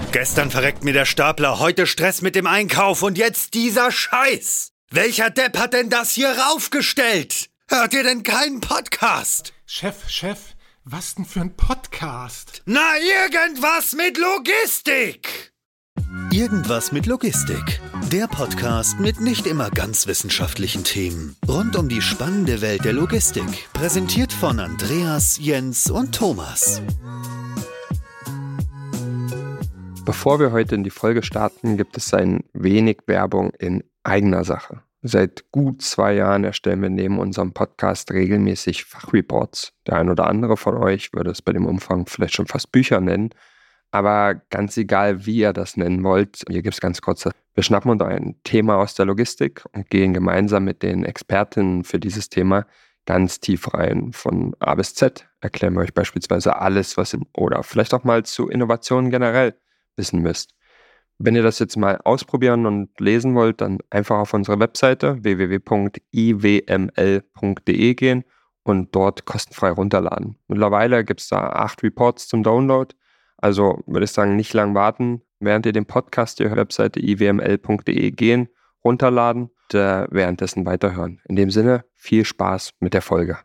Gestern verreckt mir der Stapler, heute Stress mit dem Einkauf und jetzt dieser Scheiß. Welcher Depp hat denn das hier raufgestellt? Hört ihr denn keinen Podcast? Chef, was denn für ein Podcast? Na, irgendwas mit Logistik! Irgendwas mit Logistik. Der Podcast mit nicht immer ganz wissenschaftlichen Themen. Rund um die spannende Welt der Logistik. Präsentiert von Andreas, Jens und Thomas. Bevor wir heute in die Folge starten, gibt es ein wenig Werbung in eigener Sache. Seit gut 2 Jahren erstellen wir neben unserem Podcast regelmäßig Fachreports. Der ein oder andere von euch würde es bei dem Umfang vielleicht schon fast Bücher nennen. Aber ganz egal, wie ihr das nennen wollt, hier gibt es ganz kurz. Wir schnappen uns ein Thema aus der Logistik und gehen gemeinsam mit den Expertinnen für dieses Thema ganz tief rein. Von A bis Z erklären wir euch beispielsweise alles, was oder vielleicht auch mal zu Innovationen generell wissen müsst. Wenn ihr das jetzt mal ausprobieren und lesen wollt, dann einfach auf unsere Webseite www.iwml.de gehen und dort kostenfrei runterladen. Mittlerweile gibt es da 8 Reports zum Download. Also würde ich sagen, nicht lang warten, während ihr den Podcast der Webseite iwml.de gehen, runterladen und währenddessen weiterhören. In dem Sinne, viel Spaß mit der Folge.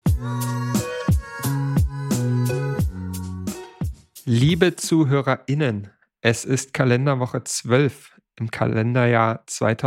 Liebe ZuhörerInnen, es ist Kalenderwoche 12 im Kalenderjahr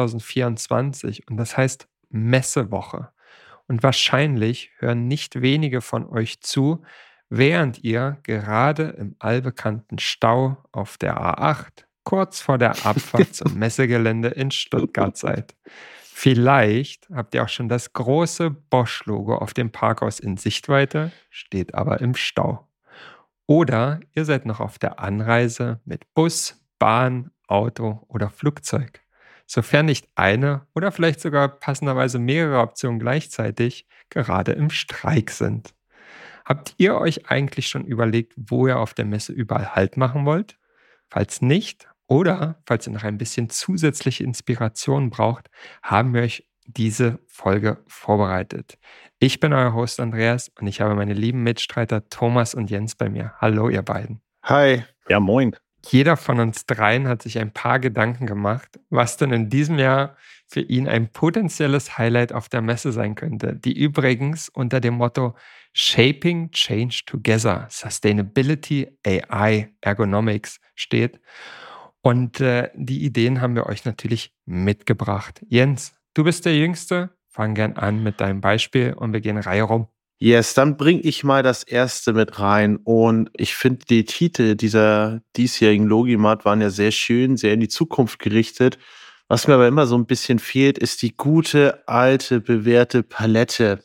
2024 und das heißt Messewoche. Und wahrscheinlich hören nicht wenige von euch zu, während ihr gerade im allbekannten Stau auf der A8 kurz vor der Abfahrt zum Messegelände in Stuttgart seid. Vielleicht habt ihr auch schon das große Bosch-Logo auf dem Parkhaus in Sichtweite, steht aber im Stau. Oder ihr seid noch auf der Anreise mit Bus, Bahn, Auto oder Flugzeug. Sofern nicht eine oder vielleicht sogar passenderweise mehrere Optionen gleichzeitig gerade im Streik sind. Habt ihr euch eigentlich schon überlegt, wo ihr auf der Messe überall Halt machen wollt? Falls nicht oder falls ihr noch ein bisschen zusätzliche Inspiration braucht, haben wir euch diese Folge vorbereitet. Ich bin euer Host Andreas und ich habe meine lieben Mitstreiter Thomas und Jens bei mir. Hallo ihr beiden. Hi. Ja, moin. Jeder von uns dreien hat sich ein paar Gedanken gemacht, was denn in diesem Jahr für ihn ein potenzielles Highlight auf der Messe sein könnte, die übrigens unter dem Motto Shaping Change Together, Sustainability, AI, Ergonomics steht. Und die Ideen haben wir euch natürlich mitgebracht. Jens, du bist der Jüngste. Fang gern an mit deinem Beispiel und wir gehen Reihe rum. Yes, dann bringe ich mal das erste mit rein. Und ich finde, die Titel dieser diesjährigen Logimat waren ja sehr schön, sehr in die Zukunft gerichtet. Was mir aber immer so ein bisschen fehlt, ist die gute, alte, bewährte Palette.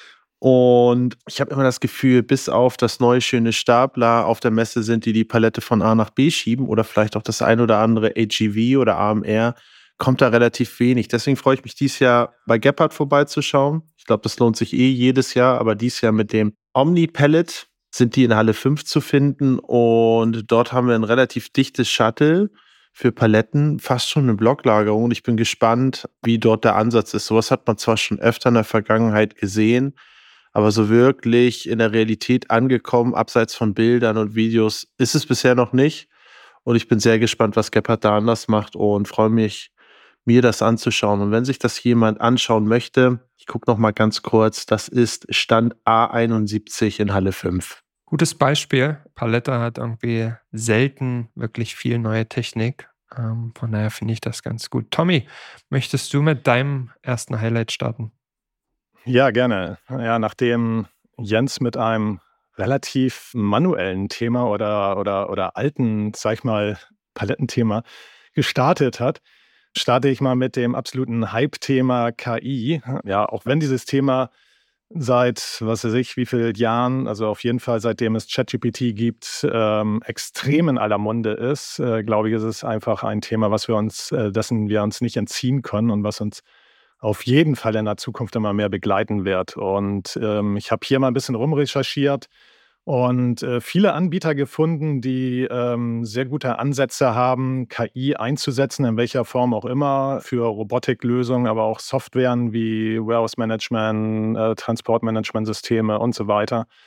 Und ich habe immer das Gefühl, bis auf das neue, schöne Stapler auf der Messe sind, die Palette von A nach B schieben oder vielleicht auch das ein oder andere AGV oder AMR, kommt da relativ wenig. Deswegen freue ich mich dieses Jahr bei Gebhardt vorbeizuschauen. Ich glaube, das lohnt sich jedes Jahr, aber dieses Jahr mit dem Omni-Palette sind die in Halle 5 zu finden und dort haben wir ein relativ dichtes Shuttle für Paletten, fast schon eine Blocklagerung und ich bin gespannt, wie dort der Ansatz ist. Sowas hat man zwar schon öfter in der Vergangenheit gesehen, aber so wirklich in der Realität angekommen, abseits von Bildern und Videos, ist es bisher noch nicht. Und ich bin sehr gespannt, was Gebhardt da anders macht und freue mich, mir das anzuschauen. Und wenn sich das jemand anschauen möchte, ich gucke noch mal ganz kurz, das ist Stand A71 in Halle 5. Gutes Beispiel. Palette hat irgendwie selten wirklich viel neue Technik. Von daher finde ich das ganz gut. Tommy, möchtest du mit deinem ersten Highlight starten? Ja, gerne. Ja, nachdem Jens mit einem relativ manuellen Thema oder alten, sag ich mal, Palettenthema gestartet hat, starte ich mal mit dem absoluten Hype-Thema KI. Ja, auch wenn dieses Thema seit, was weiß ich, wie vielen Jahren, also auf jeden Fall seitdem es ChatGPT gibt, extrem in aller Munde ist, glaube ich, ist es einfach ein Thema, dessen wir uns nicht entziehen können und was uns auf jeden Fall in der Zukunft immer mehr begleiten wird. Und ich habe hier mal ein bisschen rumrecherchiert und viele Anbieter gefunden, die sehr gute Ansätze haben, KI einzusetzen, in welcher Form auch immer, für Robotiklösungen, aber auch Softwaren wie Warehouse Management, Transportmanagementsysteme und so weiter.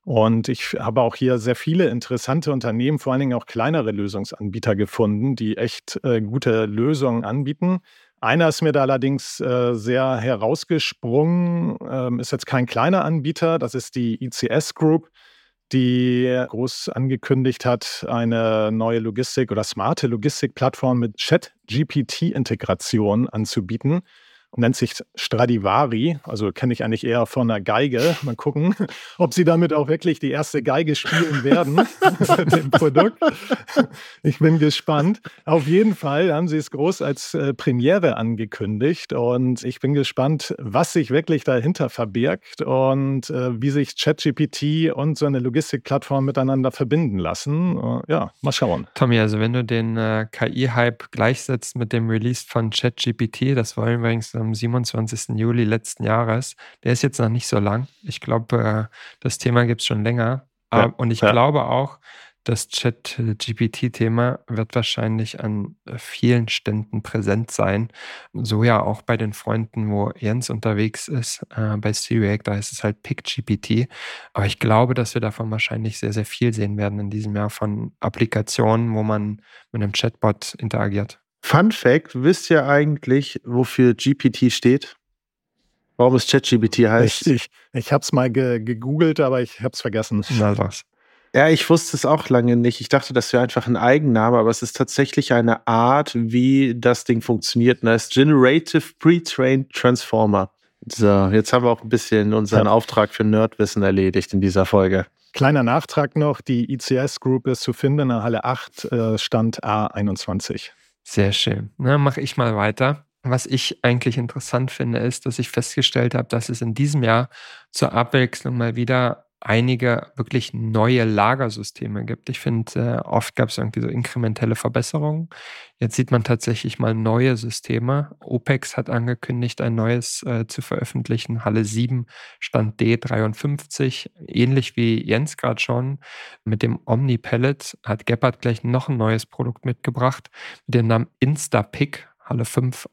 Und ich habe auch hier sehr viele interessante Unternehmen, vor allen Dingen auch kleinere Lösungsanbieter gefunden, die echt gute Lösungen anbieten. Einer ist mir da allerdings sehr herausgesprungen, ist jetzt kein kleiner Anbieter, das ist die ICS Group, die groß angekündigt hat, eine neue Logistik- oder smarte Logistikplattform mit Chat-GPT-Integration anzubieten. Nennt sich Stradivari, also kenne ich eigentlich eher von einer Geige. Mal gucken, ob sie damit auch wirklich die erste Geige spielen werden mit dem Produkt. Ich bin gespannt. Auf jeden Fall haben sie es groß als Premiere angekündigt und ich bin gespannt, was sich wirklich dahinter verbirgt und wie sich ChatGPT und so eine Logistikplattform miteinander verbinden lassen. Ja, mal schauen. Tommy, also wenn du den KI-Hype gleichsetzt mit dem Release von ChatGPT, das war übrigens am 27. Juli letzten Jahres, der ist jetzt noch nicht so lang. Ich glaube, das Thema gibt es schon länger. Ja, Und ich glaube auch, das ChatGPT-Thema wird wahrscheinlich an vielen Ständen präsent sein. So ja auch bei den Freunden, wo Jens unterwegs ist, bei Syriac, da ist es halt PickGPT. Aber ich glaube, dass wir davon wahrscheinlich sehr, sehr viel sehen werden in diesem Jahr von Applikationen, wo man mit einem Chatbot interagiert. Fun Fact, wisst ihr eigentlich, wofür GPT steht? Warum es ChatGPT heißt? Ich habe es mal gegoogelt, aber ich habe es vergessen. Na was. Ja, ich wusste es auch lange nicht. Ich dachte, das wäre einfach ein Eigenname, aber es ist tatsächlich eine Art, wie das Ding funktioniert. Und das ist Generative Pre-Trained Transformer. So, jetzt haben wir auch ein bisschen unseren Auftrag für Nerdwissen erledigt in dieser Folge. Kleiner Nachtrag noch, die ICS Group ist zu finden in der Halle 8, Stand A21. Sehr schön. Na, mache ich mal weiter. Was ich eigentlich interessant finde, ist, dass ich festgestellt habe, dass es in diesem Jahr zur Abwechslung mal wieder einige wirklich neue Lagersysteme gibt. Ich finde, oft gab es irgendwie so inkrementelle Verbesserungen. Jetzt sieht man tatsächlich mal neue Systeme. OPEX hat angekündigt, ein neues zu veröffentlichen. Halle 7, Stand D53. Ähnlich wie Jens gerade schon. Mit dem Omni-Pellet hat Gebhardt gleich noch ein neues Produkt mitgebracht mit dem Namen Instapick. Halle 5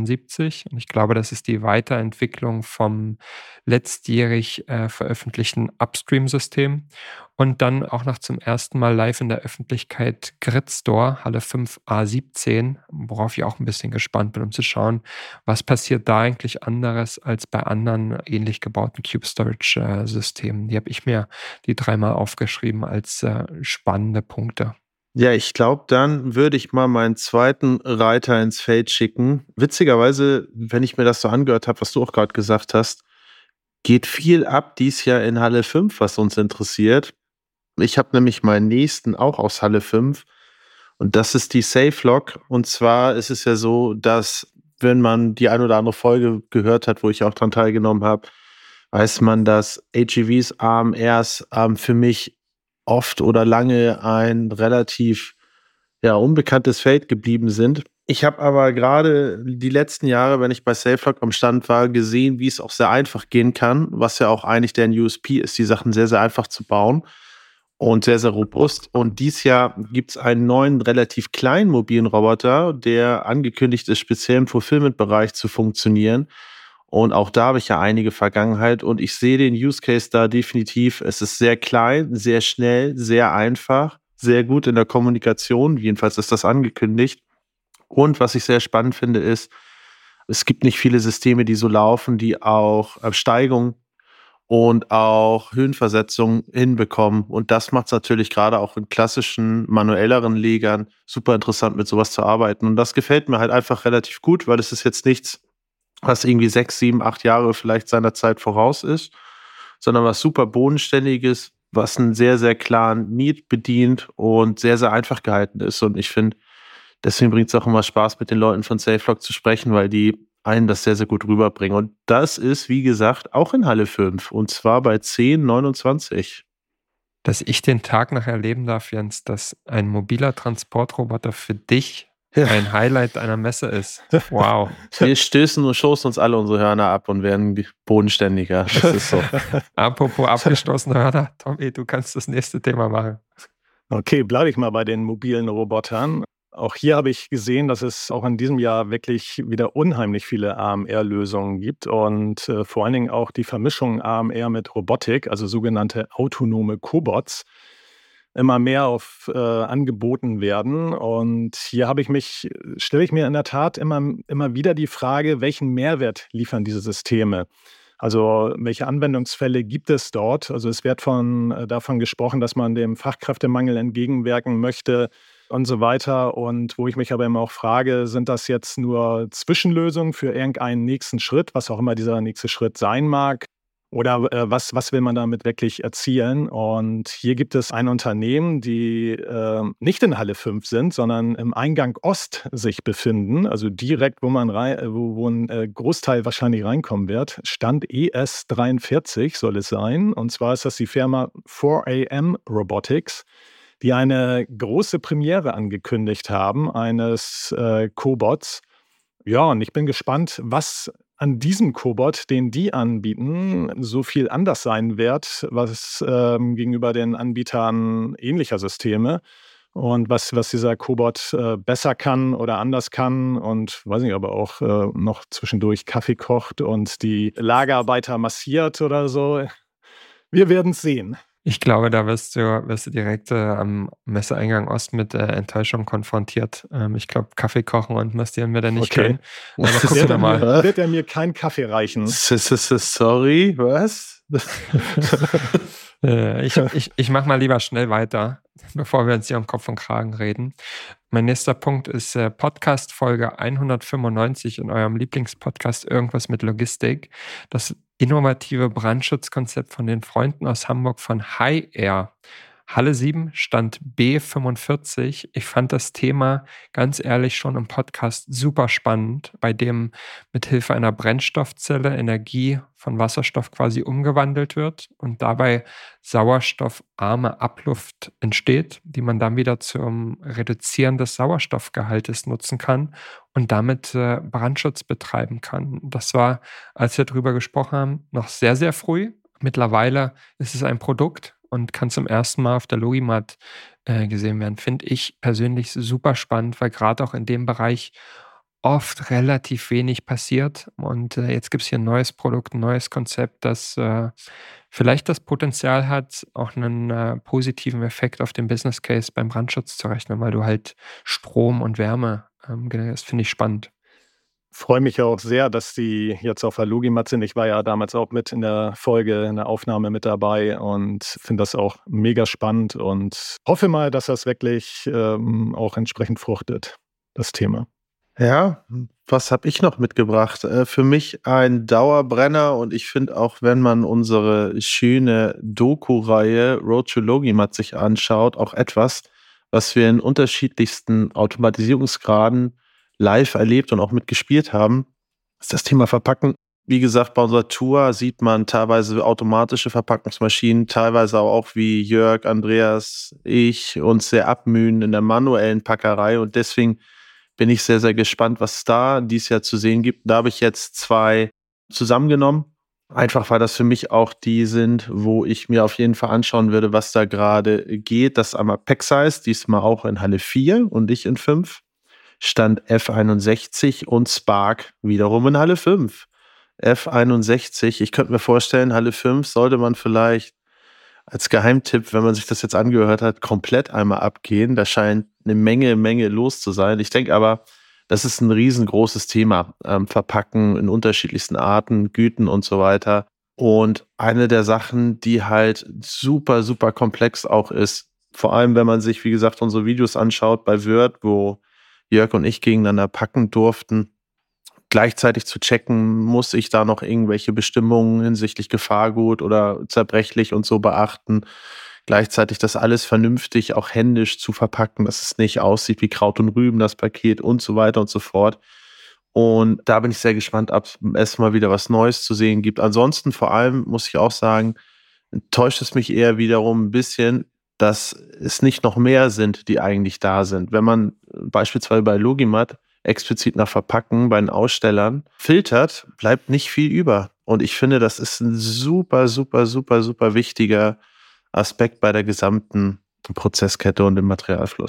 A71 und ich glaube, das ist die Weiterentwicklung vom letztjährig veröffentlichten Upstream-System und dann auch noch zum ersten Mal live in der Öffentlichkeit Grid Store, Halle 5 A17, worauf ich auch ein bisschen gespannt bin, um zu schauen, was passiert da eigentlich anderes als bei anderen ähnlich gebauten Cube-Storage-Systemen. Die habe ich mir die dreimal aufgeschrieben als spannende Punkte. Ja, ich glaube, dann würde ich mal meinen zweiten Reiter ins Feld schicken. Witzigerweise, wenn ich mir das so angehört habe, was du auch gerade gesagt hast, geht viel ab dies Jahr in Halle 5, was uns interessiert. Ich habe nämlich meinen nächsten auch aus Halle 5 und das ist die SafeLock. Und zwar ist es ja so, dass wenn man die ein oder andere Folge gehört hat, wo ich auch dran teilgenommen habe, weiß man, dass AGVs, AMRs für mich oft oder lange ein relativ unbekanntes Feld geblieben sind. Ich habe aber gerade die letzten Jahre, wenn ich bei SafeLock am Stand war, gesehen, wie es auch sehr einfach gehen kann, was ja auch eigentlich deren USP ist, die Sachen sehr, sehr einfach zu bauen und sehr, sehr robust. Und dieses Jahr gibt es einen neuen, relativ kleinen mobilen Roboter, der angekündigt ist, speziell im Fulfillment-Bereich zu funktionieren. Und auch da habe ich ja einige Vergangenheit und ich sehe den Use Case da definitiv. Es ist sehr klein, sehr schnell, sehr einfach, sehr gut in der Kommunikation. Jedenfalls ist das angekündigt. Und was ich sehr spannend finde, ist, es gibt nicht viele Systeme, die so laufen, die auch Steigung und auch Höhenversetzung hinbekommen. Und das macht es natürlich gerade auch in klassischen, manuelleren Legern super interessant, mit sowas zu arbeiten. Und das gefällt mir halt einfach relativ gut, weil es ist jetzt nichts, was irgendwie 6, 7, 8 Jahre vielleicht seiner Zeit voraus ist, sondern was super Bodenständiges, was einen sehr, sehr klaren Need bedient und sehr, sehr einfach gehalten ist. Und ich finde, deswegen bringt es auch immer Spaß, mit den Leuten von SafeLock zu sprechen, weil die einen das sehr, sehr gut rüberbringen. Und das ist, wie gesagt, auch in Halle 5 und zwar bei 10,29. Dass ich den Tag noch erleben darf, Jens, dass ein mobiler Transportroboter für dich ein Highlight einer Messe ist. Wow. Wir stoßen uns alle unsere Hörner ab und werden bodenständiger. Das ist so. Apropos abgestoßene Hörner, Tommy, du kannst das nächste Thema machen. Okay, bleibe ich mal bei den mobilen Robotern. auch hier habe ich gesehen, dass es auch in diesem Jahr wirklich wieder unheimlich viele AMR-Lösungen gibt und vor allen Dingen auch die Vermischung AMR mit Robotik, also sogenannte autonome Cobots, immer mehr angeboten werden. Und hier stelle ich mir in der Tat immer wieder die Frage, welchen Mehrwert liefern diese Systeme? Also welche Anwendungsfälle gibt es dort? Also es wird davon gesprochen, dass man dem Fachkräftemangel entgegenwirken möchte und so weiter. Und wo ich mich aber immer auch frage, sind das jetzt nur Zwischenlösungen für irgendeinen nächsten Schritt, was auch immer dieser nächste Schritt sein mag? Oder was will man damit wirklich erzielen? Und hier gibt es ein Unternehmen, die nicht in Halle 5 sind, sondern im Eingang Ost sich befinden, also direkt, wo ein Großteil wahrscheinlich reinkommen wird. Stand ES43 soll es sein. Und zwar ist das die Firma 4AM Robotics, die eine große Premiere angekündigt haben, eines Cobots. Ja, und ich bin gespannt, was an diesem Cobot, den die anbieten, so viel anders sein wird, was gegenüber den Anbietern ähnlicher Systeme und was dieser Cobot besser kann oder anders kann und weiß nicht, aber auch noch zwischendurch Kaffee kocht und die Lagerarbeiter massiert oder so. Wir werden es sehen. Ich glaube, da wirst du direkt am Messeeingang Ost mit Enttäuschung konfrontiert. Ich glaube, Kaffee kochen und massieren wir da nicht können. Aber gucken wir mal. Wird er mir keinen Kaffee reichen? Sorry, was? Ich mache mal lieber schnell weiter, bevor wir uns hier um Kopf und Kragen reden. Mein nächster Punkt ist Podcast-Folge 195 in eurem Lieblingspodcast Irgendwas mit Logistik. Das innovative Brandschutzkonzept von den Freunden aus Hamburg von High Air. Halle 7, Stand B45. Ich fand das Thema ganz ehrlich schon im Podcast super spannend, bei dem mithilfe einer Brennstoffzelle Energie von Wasserstoff quasi umgewandelt wird und dabei sauerstoffarme Abluft entsteht, die man dann wieder zum Reduzieren des Sauerstoffgehaltes nutzen kann und damit Brandschutz betreiben kann. Das war, als wir darüber gesprochen haben, noch sehr, sehr früh. Mittlerweile ist es ein Produkt und kann zum ersten Mal auf der Logimat gesehen werden. Finde ich persönlich super spannend, weil gerade auch in dem Bereich oft relativ wenig passiert. Und jetzt gibt es hier ein neues Produkt, ein neues Konzept, das vielleicht das Potenzial hat, auch einen positiven Effekt auf den Business Case beim Brandschutz zu rechnen, weil du halt Strom und Wärme das finde ich spannend. Freue mich auch sehr, dass die jetzt auf der Logimat sind. Ich war ja damals auch mit in der Folge, in der Aufnahme mit dabei und finde das auch mega spannend und hoffe mal, dass das wirklich auch entsprechend fruchtet, das Thema. Ja, was habe ich noch mitgebracht? Für mich ein Dauerbrenner und ich finde auch, wenn man unsere schöne Doku-Reihe Road to Logimat sich anschaut, auch etwas, was wir in unterschiedlichsten Automatisierungsgraden live erlebt und auch mitgespielt haben, ist das Thema Verpacken. Wie gesagt, bei unserer Tour sieht man teilweise automatische Verpackungsmaschinen, teilweise auch wie Jörg, Andreas, ich uns sehr abmühen in der manuellen Packerei und deswegen bin ich sehr, sehr gespannt, was es da dieses Jahr zu sehen gibt. Da habe ich jetzt 2 zusammengenommen, einfach weil das für mich auch die sind, wo ich mir auf jeden Fall anschauen würde, was da gerade geht. Das ist einmal Packsize, diesmal auch in Halle 4 und nicht in 5. Stand F61 und Spark wiederum in Halle 5. F61, ich könnte mir vorstellen, Halle 5 sollte man vielleicht als Geheimtipp, wenn man sich das jetzt angehört hat, komplett einmal abgehen. Da scheint eine Menge los zu sein. Ich denke aber, das ist ein riesengroßes Thema. Verpacken in unterschiedlichsten Arten, Güten und so weiter. Und eine der Sachen, die halt super, super komplex auch ist, vor allem wenn man sich, wie gesagt, unsere Videos anschaut bei Word, wo Jörg und ich gegeneinander packen durften, gleichzeitig zu checken, muss ich da noch irgendwelche Bestimmungen hinsichtlich Gefahrgut oder zerbrechlich und so beachten. Gleichzeitig das alles vernünftig auch händisch zu verpacken, dass es nicht aussieht wie Kraut und Rüben, das Paket und so weiter und so fort. Und da bin ich sehr gespannt, ob es mal wieder was Neues zu sehen gibt. Ansonsten vor allem muss ich auch sagen, enttäuscht es mich eher wiederum ein bisschen, dass es nicht noch mehr sind, die eigentlich da sind. Wenn man beispielsweise bei Logimat explizit nach Verpacken bei den Ausstellern filtert, bleibt nicht viel über. Und ich finde, das ist ein super wichtiger Aspekt bei der gesamten Prozesskette und im Materialfluss.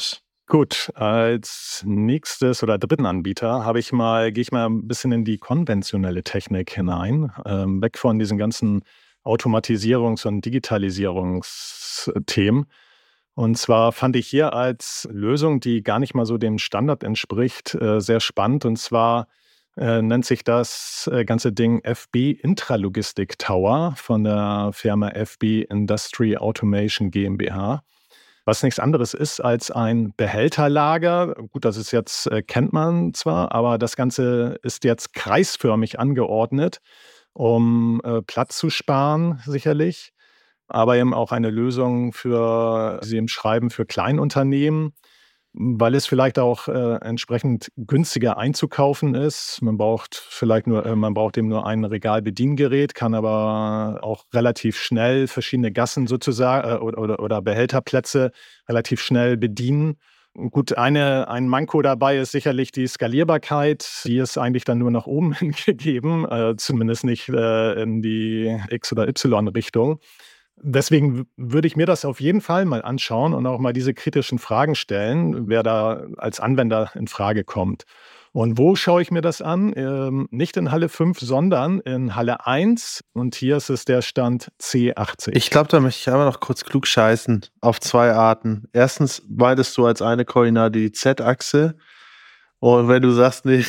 Gut, als nächstes oder dritten Anbieter gehe ich mal ein bisschen in die konventionelle Technik hinein, weg von diesen ganzen Automatisierungs- und Digitalisierungsthemen. Und zwar fand ich hier als Lösung, die gar nicht mal so dem Standard entspricht, sehr spannend. Und zwar nennt sich das ganze Ding FB Intralogistik Tower von der Firma FB Industry Automation GmbH. Was nichts anderes ist als ein Behälterlager. Gut, das ist jetzt, kennt man zwar, aber das Ganze ist jetzt kreisförmig angeordnet, um Platz zu sparen, sicherlich. Aber eben auch eine Lösung wie Sie eben schreiben, für Kleinunternehmen, weil es vielleicht auch entsprechend günstiger einzukaufen ist. Man braucht eben nur ein Regalbediengerät, kann aber auch relativ schnell verschiedene Gassen sozusagen oder Behälterplätze relativ schnell bedienen. Gut, ein Manko dabei ist sicherlich die Skalierbarkeit. Die ist eigentlich dann nur nach oben hin gegeben, zumindest nicht in die X- oder Y-Richtung. Deswegen würde ich mir das auf jeden Fall mal anschauen und auch mal diese kritischen Fragen stellen, wer da als Anwender in Frage kommt. Und wo schaue ich mir das an? Nicht in Halle 5, sondern in Halle 1. Und hier ist es der Stand C80. Ich glaube, da möchte ich einmal noch kurz klug scheißen auf zwei Arten. Erstens meintest du als eine Koordinate die Z-Achse. Und wenn du sagst, nee,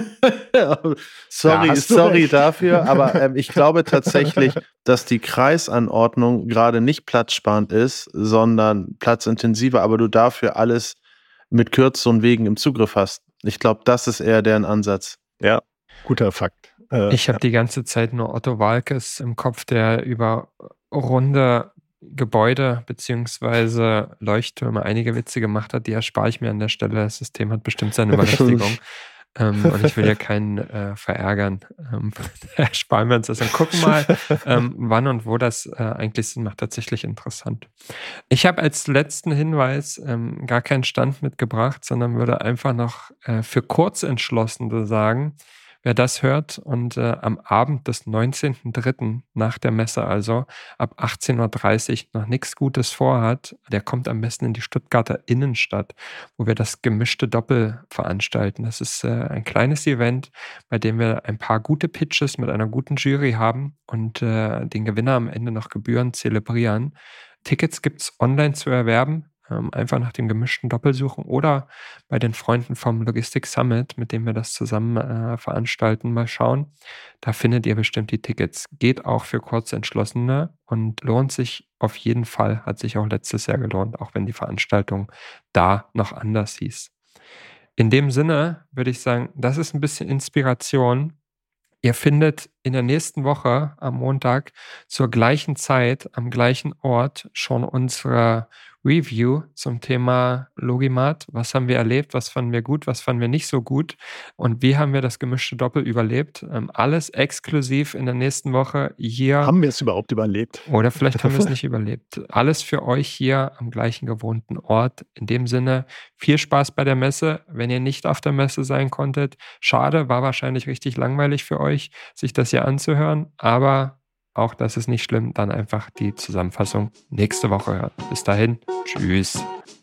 sorry dafür, aber ich glaube tatsächlich, dass die Kreisanordnung gerade nicht platzsparend ist, sondern platzintensiver, aber du dafür alles mit kürzeren Wegen im Zugriff hast. Ich glaube, das ist eher deren Ansatz. Ja, guter Fakt. Ich habe die ganze Zeit nur Otto Waalkes im Kopf, der über runde Gebäude bzw. Leuchttürme einige Witze gemacht hat, die erspare ich mir an der Stelle. Das System hat bestimmt seine Berechtigung. Und ich will ja keinen verärgern. Ersparen wir uns das und gucken mal, wann und wo das eigentlich Sinn macht. Tatsächlich interessant. Ich habe als letzten Hinweis gar keinen Stand mitgebracht, sondern würde einfach noch für Kurzentschlossene sagen, wer das hört und am Abend des 19.03. nach der Messe, also ab 18.30 Uhr noch nichts Gutes vorhat, der kommt am besten in die Stuttgarter Innenstadt, wo wir das gemischte Doppel veranstalten. Das ist ein kleines Event, bei dem wir ein paar gute Pitches mit einer guten Jury haben und den Gewinner am Ende noch gebührend zelebrieren. Tickets gibt es online zu erwerben. Einfach nach dem gemischten Doppel suchen oder bei den Freunden vom Logistik Summit, mit dem wir das zusammen veranstalten, mal schauen. Da findet ihr bestimmt die Tickets. Geht auch für Kurzentschlossene und lohnt sich auf jeden Fall. Hat sich auch letztes Jahr gelohnt, auch wenn die Veranstaltung da noch anders hieß. In dem Sinne würde ich sagen, das ist ein bisschen Inspiration. Ihr findet in der nächsten Woche am Montag zur gleichen Zeit, am gleichen Ort schon unsere Review zum Thema Logimat. Was haben wir erlebt? Was fanden wir gut? Was fanden wir nicht so gut? Und wie haben wir das gemischte Doppel überlebt? Alles exklusiv in der nächsten Woche hier. Haben wir es überhaupt überlebt? Oder vielleicht haben wir es nicht überlebt. Alles für euch hier am gleichen gewohnten Ort. In dem Sinne, viel Spaß bei der Messe. Wenn ihr nicht auf der Messe sein konntet, schade, war wahrscheinlich richtig langweilig für euch, sich das hier anzuhören. Aber auch das ist nicht schlimm. Dann einfach die Zusammenfassung nächste Woche hören. Bis dahin, tschüss.